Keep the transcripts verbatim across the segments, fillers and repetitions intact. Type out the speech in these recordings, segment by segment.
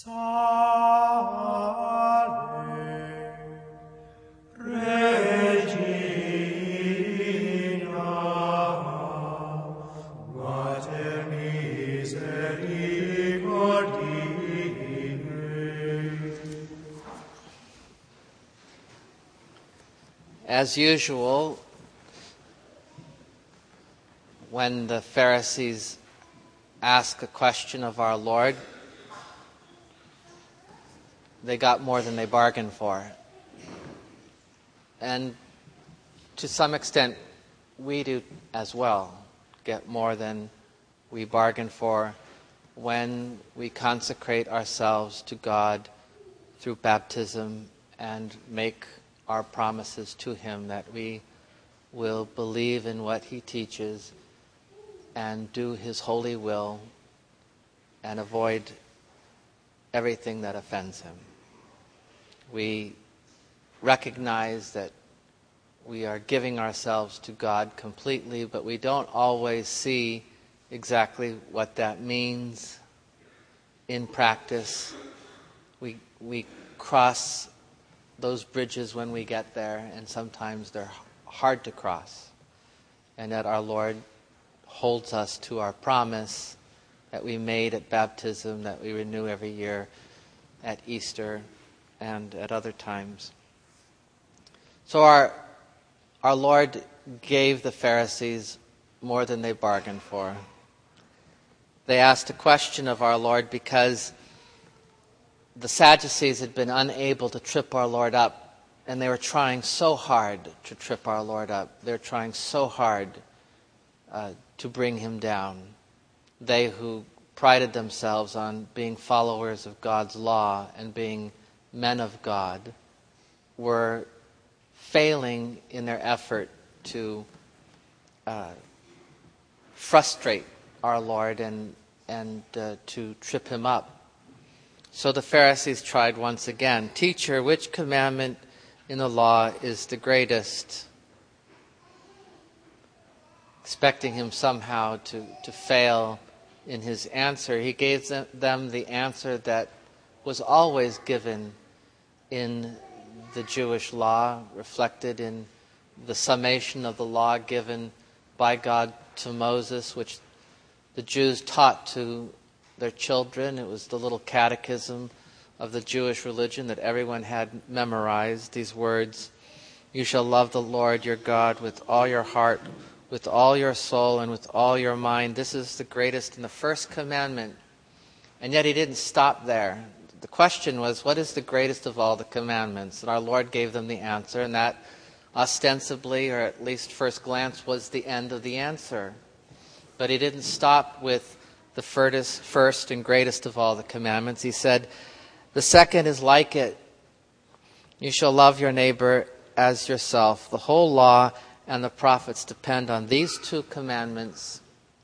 As usual, when the Pharisees ask a question of our Lord, they got more than they bargained for. And to some extent, we do as well get more than we bargain for when we consecrate ourselves to God through baptism and make our promises to Him that we will believe in what He teaches and do His holy will and avoid everything that offends Him. We recognize that we are giving ourselves to God completely, but we don't always see exactly what that means in practice. We we cross those bridges when we get there, and sometimes they're hard to cross. And that our Lord holds us to our promise that we made at baptism, that we renew every year at Easter and at other times. So our our Lord gave the Pharisees more than they bargained for. They asked a question of our Lord because the Sadducees had been unable to trip our Lord up, and they were trying so hard to trip our Lord up. They were trying so hard uh, to bring Him down. They who prided themselves on being followers of God's law and being men of God were failing in their effort to uh, frustrate our Lord and, and uh, to trip Him up. So the Pharisees tried once again. "Teacher, which commandment in the law is the greatest?" Expecting Him somehow to, to fail in His answer, He gave them the answer that was always given in the Jewish law, reflected in the summation of the law given by God to Moses, which the Jews taught to their children. It was the little catechism of the Jewish religion that everyone had memorized. These words, "You shall love the Lord your God with all your heart, with all your soul, and with all your mind." This is the greatest and the first commandment. And yet He didn't stop there. The question was, what is the greatest of all the commandments? And our Lord gave them the answer, and that ostensibly, or at least first glance, was the end of the answer. But He didn't stop with the first and greatest of all the commandments. He said, "The second is like it. You shall love your neighbor as yourself. The whole law and the prophets depend on these two commandments."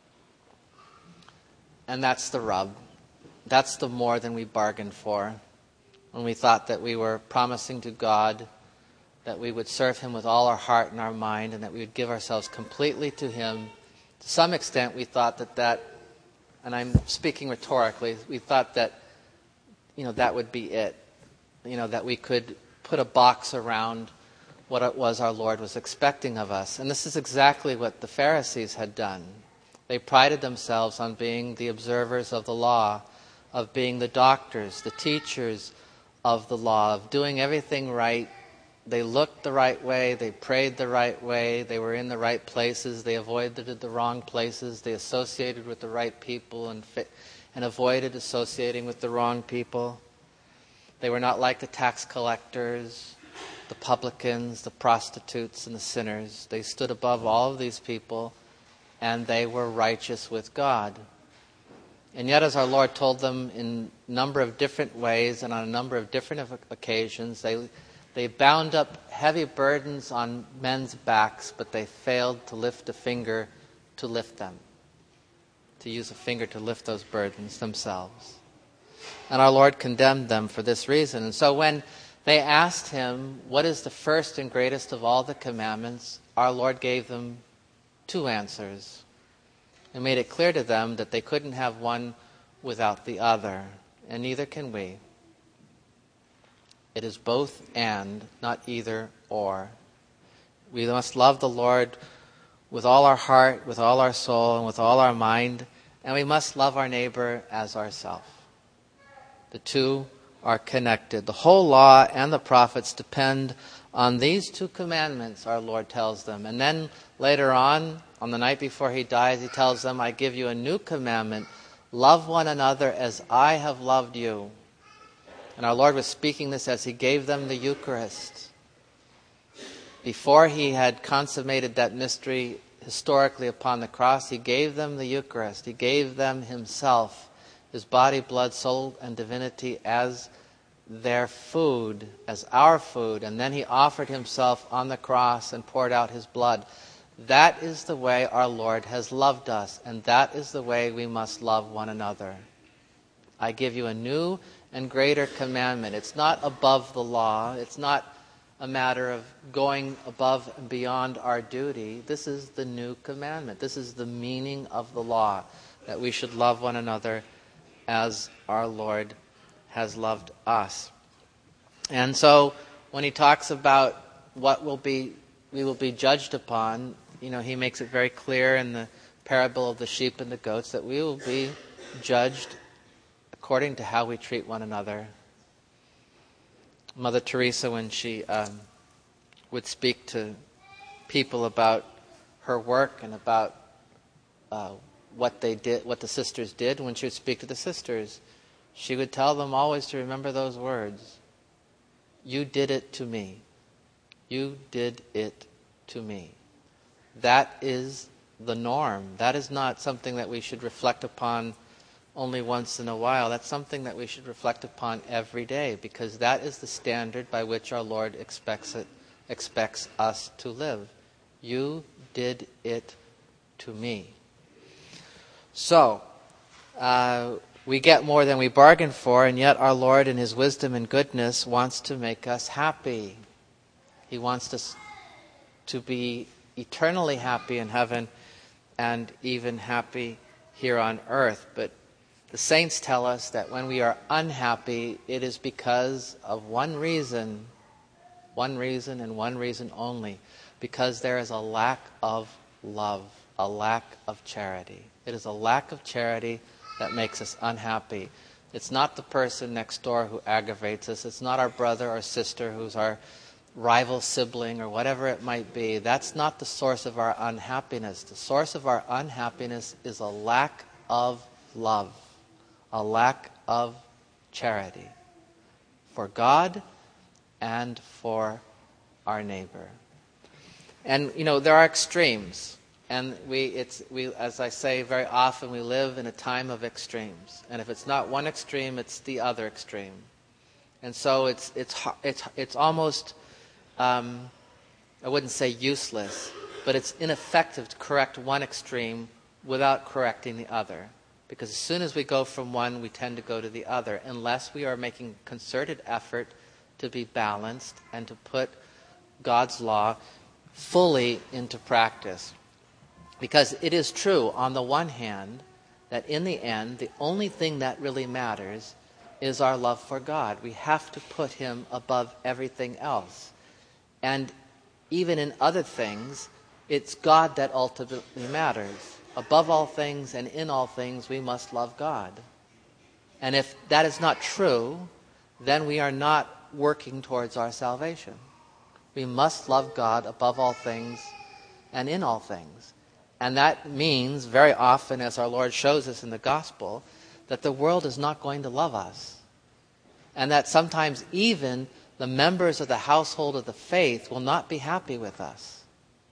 And that's the rub. That's the more than we bargained for. When we thought that we were promising to God that we would serve Him with all our heart and our mind, and that we would give ourselves completely to Him. To some extent, we thought that that, and I'm speaking rhetorically, we thought that, you know, that would be it. You know, that we could put a box around what it was our Lord was expecting of us. And this is exactly what the Pharisees had done. They prided themselves on being the observers of the law, of being the doctors, the teachers of the law, of doing everything right. They looked the right way, they prayed the right way, they were in the right places, they avoided the wrong places, they associated with the right people and fit, and avoided associating with the wrong people. They were not like the tax collectors, the publicans, the prostitutes, and the sinners. They stood above all of these people, and they were righteous with God. And yet, as our Lord told them in a number of different ways and on a number of different occasions, they They bound up heavy burdens on men's backs, but they failed to lift a finger to lift them, to use a finger to lift those burdens themselves. And our Lord condemned them for this reason. And so when they asked Him, what is the first and greatest of all the commandments, our Lord gave them two answers and made it clear to them that they couldn't have one without the other. and neither can we. It is both and, not either or. We must love the Lord with all our heart, with all our soul, and with all our mind, and we must love our neighbor as ourselves. The two are connected. The whole law and the prophets depend on these two commandments, our Lord tells them. And then later on, on the night before he dies, he tells them, I give you a new commandment. Love one another as I have loved you. And our Lord was speaking this as he gave them the Eucharist. Before he had consummated that mystery historically upon the cross, he gave them the Eucharist. He gave them himself, his body, blood, soul, and divinity as their food, as our food. And then he offered himself on the cross and poured out his blood. That is the way our Lord has loved us, and that is the way we must love one another. I give you a new and greater commandment. It's not above the law. It's not a matter of going above and beyond our duty. This is the new commandment. This is the meaning of the law, that we should love one another as our Lord has loved us. And so when he talks about what will be we will be judged upon, you know, he makes it very clear in the parable of the sheep and the goats that we will be judged according to how we treat one another. Mother Teresa, when she um, would speak to people about her work and about uh, what they did, what the sisters did, when she would speak to the sisters, she would tell them always to remember those words. You did it to me. You did it to me. That is the norm. That is not something that we should reflect upon only once in a while. That's something that we should reflect upon every day, because that is the standard by which our Lord expects it, expects us to live. You did it to me. So, uh, we get more than we bargained for, and yet our Lord in his wisdom and goodness wants to make us happy. He wants us to be eternally happy in heaven and even happy here on earth. But the saints tell us that when we are unhappy, it is because of one reason, one reason and one reason only, because there is a lack of love, a lack of charity. It is a lack of charity that makes us unhappy. It's not the person next door who aggravates us. It's not our brother or sister who's our rival sibling or whatever it might be. That's not the source of our unhappiness. The source of our unhappiness is a lack of love, a lack of charity for God and for our neighbor. And, you know, there are extremes. And we, it's, we, as I say very often, we live in a time of extremes. And if it's not one extreme, it's the other extreme. And so it's, it's, it's, it's almost, um, I wouldn't say useless, but it's ineffective to correct one extreme without correcting the other. Because as soon as we go from one, we tend to go to the other, unless we are making concerted effort to be balanced and to put God's law fully into practice. Because it is true, on the one hand, that in the end, the only thing that really matters is our love for God. We have to put him above everything else. And even in other things, it's God that ultimately matters. Above all things and in all things, we must love God. And if that is not true, then we are not working towards our salvation. We must love God above all things and in all things. And that means, very often, as our Lord shows us in the gospel, that the world is not going to love us. And that sometimes even the members of the household of the faith will not be happy with us.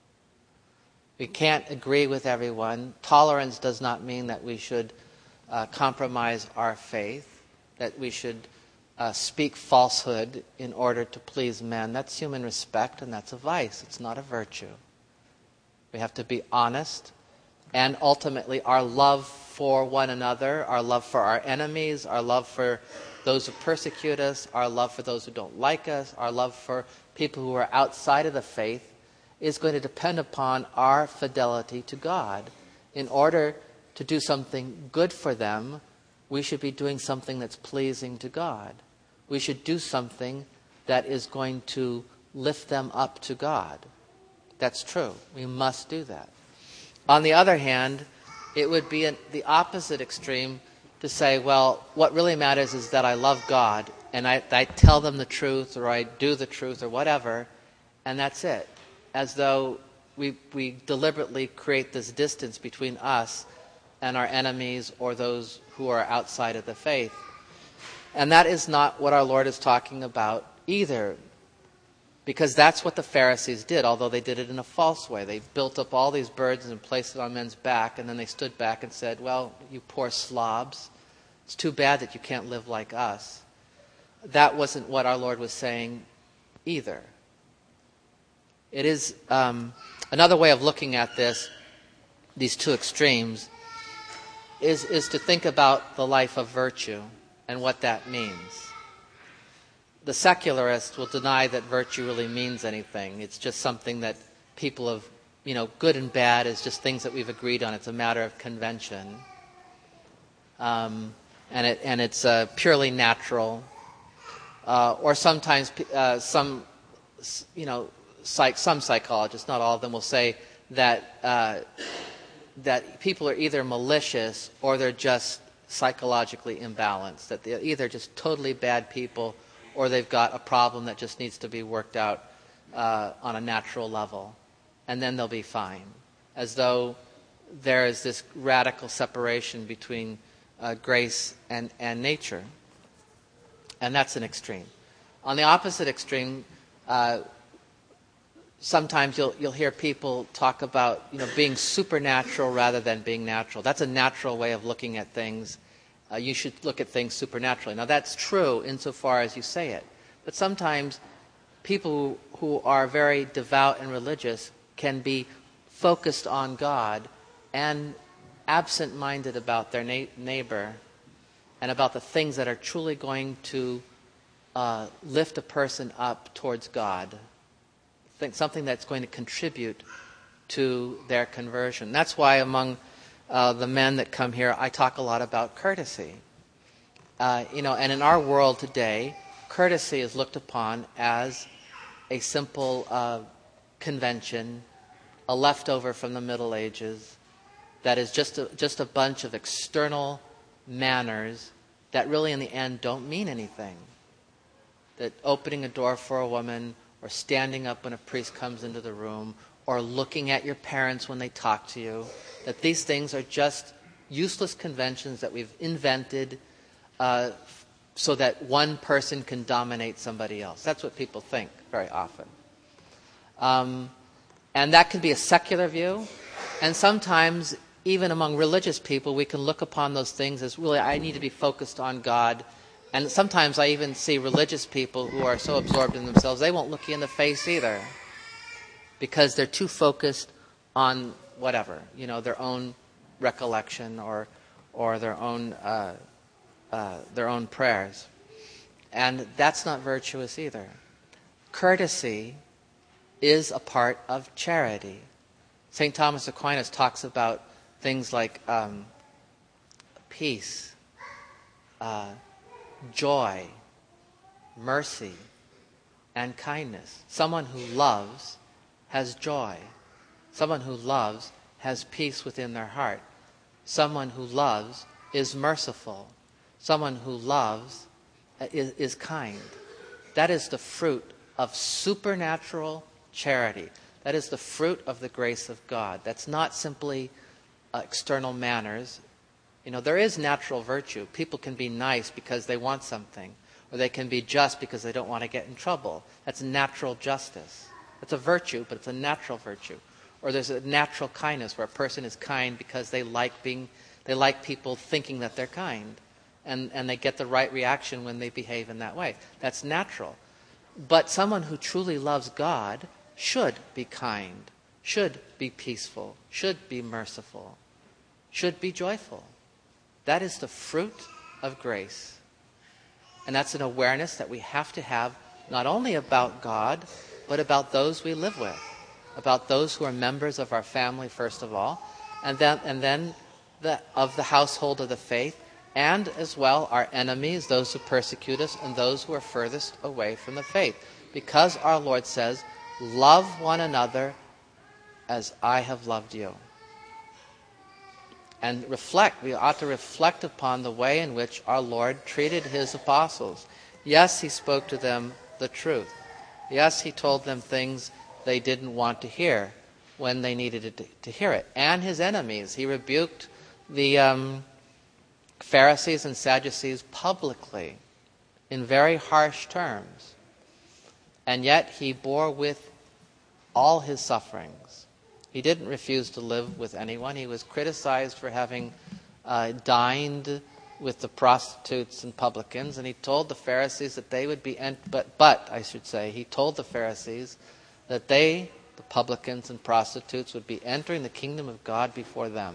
We can't agree with everyone. Tolerance does not mean that we should uh, compromise our faith, that we should uh, speak falsehood in order to please men. That's human respect, and that's a vice. It's not a virtue. We have to be honest, and ultimately our love for one another, our love for our enemies, our love for those who persecute us, our love for those who don't like us, our love for people who are outside of the faith, is going to depend upon our fidelity to God. In order to do something good for them, we should be doing something that's pleasing to God. We should do something that is going to lift them up to God. That's true. We must do that. On the other hand, it would be an, the opposite extreme to say, well, what really matters is that I love God, and I, I tell them the truth, or I do the truth, or whatever, and that's it. As though we we deliberately create this distance between us and our enemies or those who are outside of the faith. And that is not what our Lord is talking about either. Because that's what the Pharisees did, although they did it in a false way. They built up all these burdens and placed it on men's back, and then they stood back and said, well, you poor slobs, it's too bad that you can't live like us. That wasn't what our Lord was saying either. It is um, another way of looking at this, these two extremes, is, is to think about the life of virtue and what that means. The secularists will deny that virtue really means anything. It's just something that people have, you know, good and bad is just things that we've agreed on. It's a matter of convention. Um, and it and it's uh, purely natural. Uh, or sometimes uh, some, you know, psych, some psychologists, not all of them, will say that uh, that people are either malicious or they're just psychologically imbalanced. That they're either just totally bad people, or they've got a problem that just needs to be worked out uh, on a natural level, and then they'll be fine. As though there is this radical separation between uh, grace and, and nature. And that's an extreme. On the opposite extreme, uh, sometimes you'll you'll hear people talk about, you know, being supernatural rather than being natural. That's a natural way of looking at things. Uh, you should look at things supernaturally. Now, that's true insofar as you say it. But sometimes people who, who are very devout and religious can be focused on God and absent-minded about their na- neighbor and about the things that are truly going to uh, lift a person up towards God. Think something that's going to contribute to their conversion. That's why among Uh, the men that come here, I talk a lot about courtesy. Uh, you know, and in our world today, courtesy is looked upon as a simple uh, convention, a leftover from the Middle Ages, that is just a, just a bunch of external manners that really in the end don't mean anything. That opening a door for a woman, or standing up when a priest comes into the room, or looking at your parents when they talk to you, that these things are just useless conventions that we've invented uh, so that one person can dominate somebody else. That's what people think very often. Um, and that can be a secular view. And sometimes, even among religious people, we can look upon those things as, really, I need to be focused on God. And sometimes I even see religious people who are so absorbed in themselves, they won't look you in the face either, because they're too focused on whatever, you know, their own recollection or or their own uh, uh, their own prayers, and that's not virtuous either. Courtesy is a part of charity. Saint Thomas Aquinas talks about things like um, peace, uh, joy, mercy, and kindness. Someone who loves has joy. Someone who loves has peace within their heart. Someone who loves is merciful. Someone who loves is, is kind. That is the fruit of supernatural charity. That is the fruit of the grace of God. That's not simply uh, external manners. You know, there is natural virtue. People can be nice because they want something, or they can be just because they don't want to get in trouble. That's natural justice. It's a virtue, but it's a natural virtue. Or there's a natural kindness where a person is kind because they like being, they like people thinking that they're kind, and, and they get the right reaction when they behave in that way. That's natural. But someone who truly loves God should be kind, should be peaceful, should be merciful, should be joyful. That is the fruit of grace. And that's an awareness that we have to have not only about God, but about those we live with, about those who are members of our family, first of all, and then and then the, of the household of the faith, and as well our enemies, those who persecute us, and those who are furthest away from the faith. Because our Lord says, love one another as I have loved you. And reflect, we ought to reflect upon the way in which our Lord treated his apostles. Yes, he spoke to them the truth. Yes, he told them things they didn't want to hear when they needed to, to hear it. And his enemies, he rebuked the um, Pharisees and Sadducees publicly in very harsh terms. And yet he bore with all his sufferings. He didn't refuse to live with anyone. He was criticized for having uh, dined with the prostitutes and publicans, and he told the Pharisees that they would be, ent- but, but, I should say, he told the Pharisees that they, the publicans and prostitutes, would be entering the kingdom of God before them.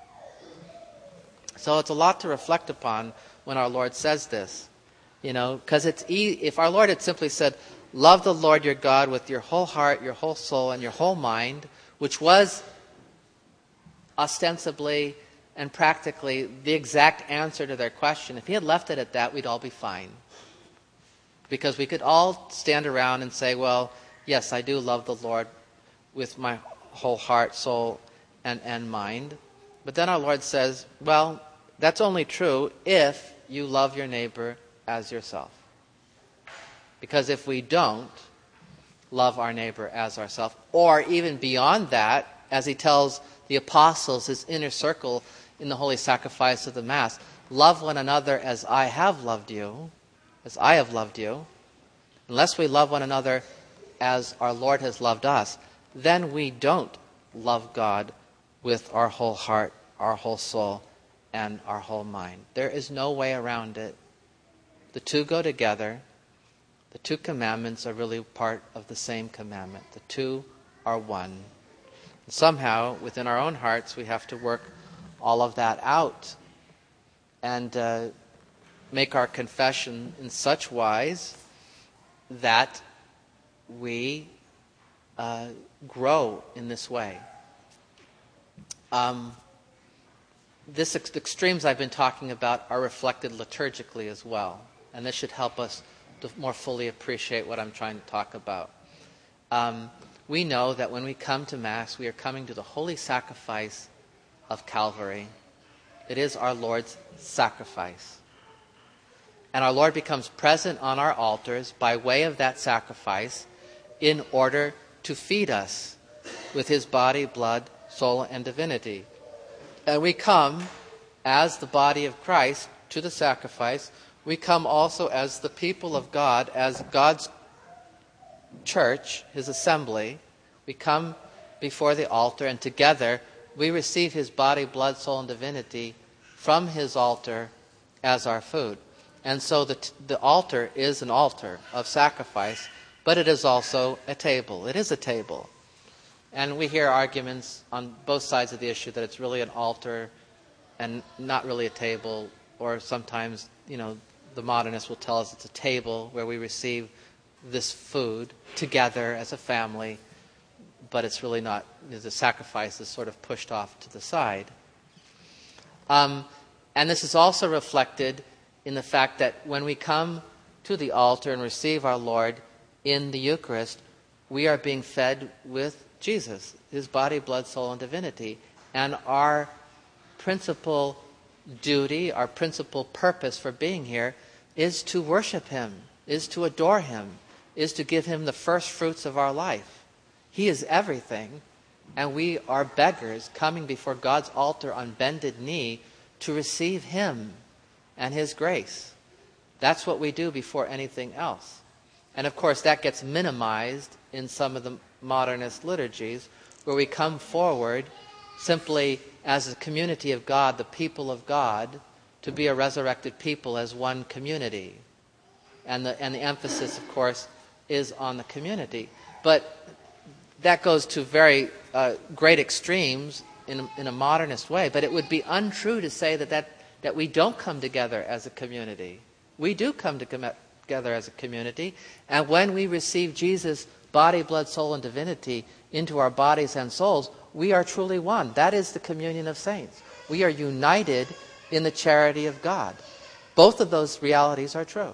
So it's a lot to reflect upon when our Lord says this, you know, because it's e- if our Lord had simply said, love the Lord your God with your whole heart, your whole soul, and your whole mind, which was ostensibly and practically the exact answer to their question. If he had left it at that, we'd all be fine. Because we could all stand around and say, well, yes, I do love the Lord with my whole heart, soul, and, and mind. But then our Lord says, well, that's only true if you love your neighbor as yourself. Because if we don't love our neighbor as ourselves, or even beyond that, as he tells the apostles, his inner circle in the holy sacrifice of the Mass, love one another as I have loved you, as I have loved you. Unless we love one another as our Lord has loved us, then we don't love God with our whole heart, our whole soul, and our whole mind. There is no way around it. The two go together. The two commandments are really part of the same commandment. The two are one. And somehow, within our own hearts, we have to work all of that out and uh, make our confession in such wise that we uh, grow in this way. Um, this ex- extremes I've been talking about are reflected liturgically as well, and this should help us to more fully appreciate what I'm trying to talk about. Um, we know that when we come to Mass, we are coming to the holy sacrifice of Calvary. It is our Lord's sacrifice. And our Lord becomes present on our altars by way of that sacrifice in order to feed us with his body, blood, soul, and divinity. And we come as the body of Christ to the sacrifice. We come also as the people of God, as God's church, his assembly. We come before the altar, and together we receive his body, blood, soul, and divinity from his altar as our food. And so the, t- the altar is an altar of sacrifice, but it is also a table. It is a table. And we hear arguments on both sides of the issue that it's really an altar and not really a table, or sometimes, you know, the modernists will tell us it's a table where we receive this food together as a family, but it's really not. The sacrifice is sort of pushed off to the side. Um, and this is also reflected in the fact that when we come to the altar and receive our Lord in the Eucharist, we are being fed with Jesus, his body, blood, soul, and divinity. And our principal duty, our principal purpose for being here is to worship him, is to adore him, is to give him the first fruits of our life. He is everything, and we are beggars coming before God's altar on bended knee to receive him and his grace. That's what we do before anything else. And of course that gets minimized in some of the modernist liturgies, where we come forward simply as a community of God, the people of God, to be a resurrected people as one community. And the, and the emphasis, of course, is on the community. But that goes to very uh, great extremes in a, in a modernist way. But it would be untrue to say that, that, that we don't come together as a community. We do come to com- together as a community. And when we receive Jesus' body, blood, soul, and divinity into our bodies and souls, we are truly one. That is the communion of saints. We are united in the charity of God. Both of those realities are true.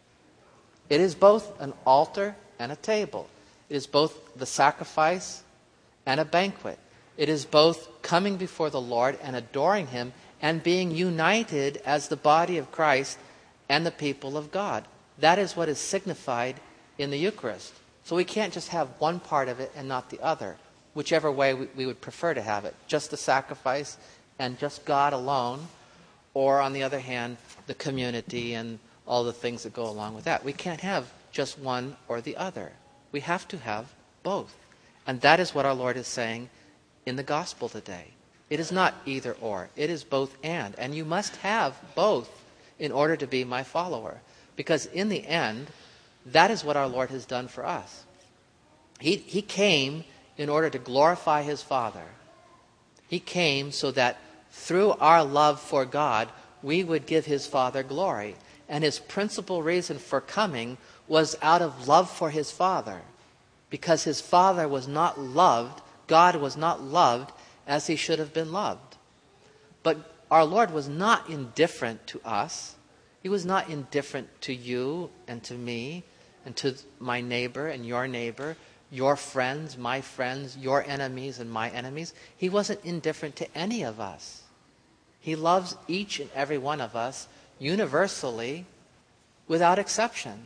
It is both an altar and a table. It is both the sacrifice and a banquet. It is both coming before the Lord and adoring Him and being united as the body of Christ and the people of God. That is what is signified in the Eucharist. So we can't just have one part of it and not the other, whichever way we, we would prefer to have it. Just the sacrifice and just God alone, or on the other hand, the community and all the things that go along with that. We can't have just one or the other. We have to have both. And that is what our Lord is saying in the gospel today. It is not either or. It is both and. And you must have both in order to be my follower. Because in the end, that is what our Lord has done for us. He, he came in order to glorify His Father. He came so that through our love for God, we would give His Father glory. And His principal reason for coming was out of love for His Father. Because His Father was not loved, God was not loved as He should have been loved. But our Lord was not indifferent to us. He was not indifferent to you and to me and to my neighbor and your neighbor, your friends, my friends, your enemies and my enemies. He wasn't indifferent to any of us. He loves each and every one of us universally, without exception.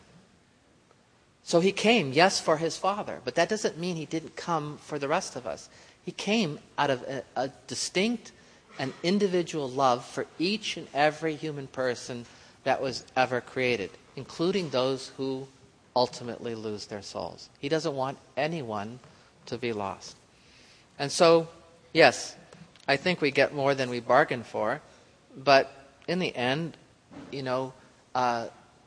So He came, yes, for His Father, but that doesn't mean He didn't come for the rest of us. He came out of a, a distinct and individual love for each and every human person that was ever created, including those who ultimately lose their souls. He doesn't want anyone to be lost. And so, yes, I think we get more than we bargained for, but in the end, you know, uh,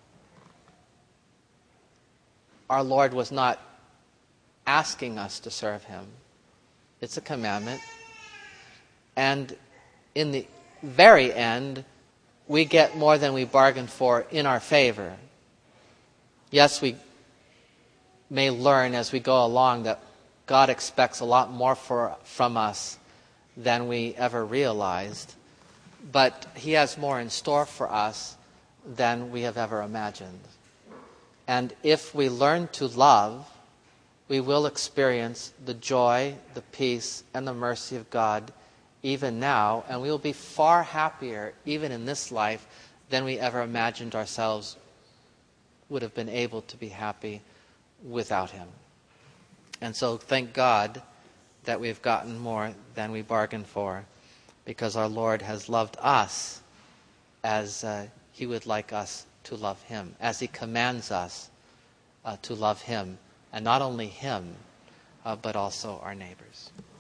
our Lord was not asking us to serve Him. It's a commandment. And in the very end, we get more than we bargained for in our favor. Yes, we may learn as we go along that God expects a lot more for, from us than we ever realized. But He has more in store for us than we have ever imagined. And if we learn to love, we will experience the joy, the peace, and the mercy of God even now, and we will be far happier even in this life than we ever imagined ourselves would have been able to be happy without Him. And so thank God that we've gotten more than we bargained for, because our Lord has loved us as uh, He would like us to love Him, as He commands us uh, to love Him, and not only Him, uh, but also our neighbors.